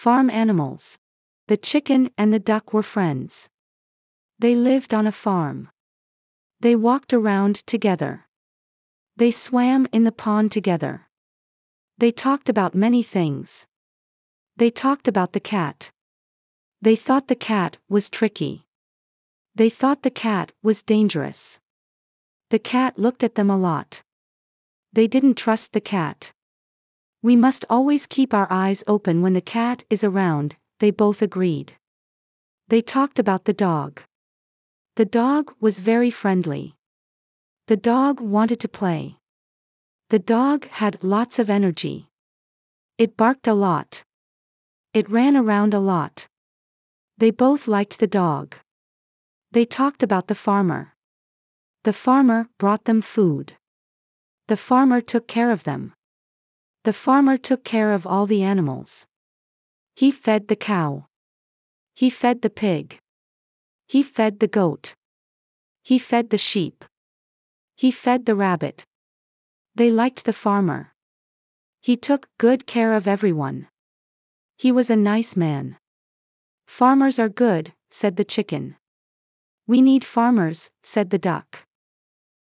Farm animals. The chicken and the duck were friends. They lived on a farm. They walked around together. They swam in the pond together. They talked about many things. They talked about the cat. They thought the cat was tricky. They thought the cat was dangerous. The cat looked at them a lot. They didn't trust the cat. We must always keep our eyes open when the cat is around, they both agreed. They talked about the dog. The dog was very friendly. The dog wanted to play. The dog had lots of energy. It barked a lot. It ran around a lot. They both liked the dog. They talked about the farmer. The farmer brought them food. The farmer took care of them. The farmer took care of all the animals. He fed the cow. He fed the pig. He fed the goat. He fed the sheep. He fed the rabbit. They liked the farmer. He took good care of everyone. He was a nice man. Farmers are good, said the chicken. We need farmers, said the duck.